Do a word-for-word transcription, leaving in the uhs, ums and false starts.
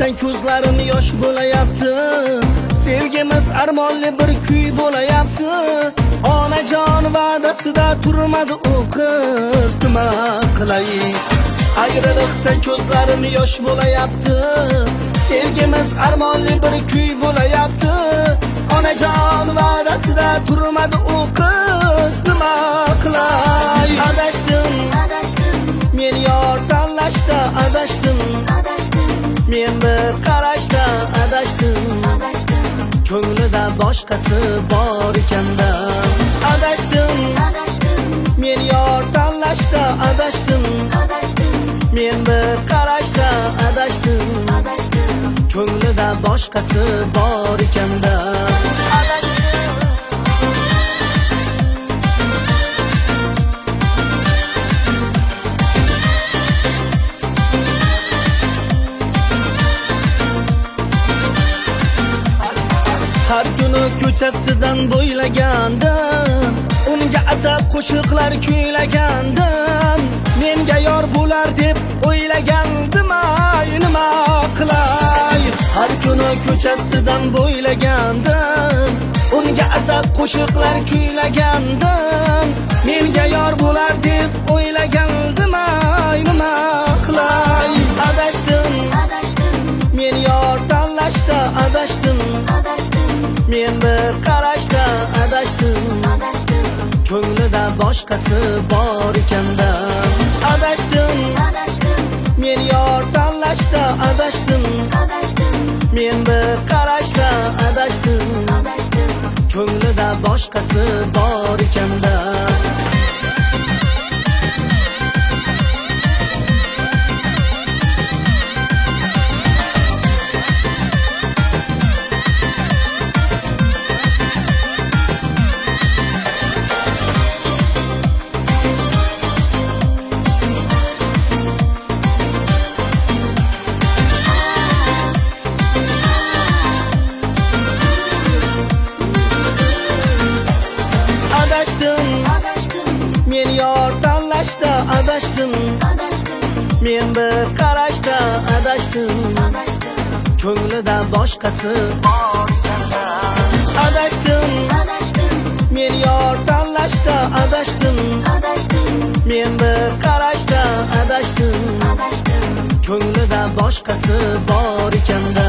Ayriliqdan ko'zlarim yosh bo'layapti. Sevgimiz armonli bir kuy bo'layapti. Onajon va'dasida turmadi u qiz, nima qilay? Ayriliqdan ko'zlarim yosh bo'layapti. Sevgimiz armonli bir kuy bo'layapti. Onajon va'dasida turmadi u qiz, nima qilay? Adashdim, adashdim, men yor tanlashda adashdim, adashdim, men bir qarashda adashdim, adashdim, ko'nglida boshqasi bor ekanda. Adashdim, adashdim, men yor tanlashda adashdim, adashdim, men bir qarashda adashdim, adashdim, ko'nglida boshqasi bor ekanda. Har kuni ko'chasidan bo'ylagandim, unga atab qo'shiqlar kuylagandim. Menga yor bo'lar deb o'ylagandim, ay nima qilay? Har kuni ko'chasidan bo'ylagandim, unga atab qo'shiqlar kuylagandim. Menga yor bo'lar deb o'ylagandim, ay nima qilay? Adashdim, adashdim, men yor tanlashda adashdim, adashdim, men bir qarashda adashdim, adashdim, ko'nglida boshqasi bor ekanda. Adashdim, adashdim, men yor tanlashda adashdim, adashdim, men bir qarashda adashdim, adashdim, ko'nglida boshqasi bor ekanda. Adashdim, adashdim, men yor tanlashda adashdim, adashdim, men bir qarashda adashdim, adashdim, ko'nglida boshqasi bor ekanda. Adashdim, adashdim, men yor tanlashda adashdim, adashdim, men bir qarashda adashdim, adashdim, ko'nglida boshqasi bor ekanda.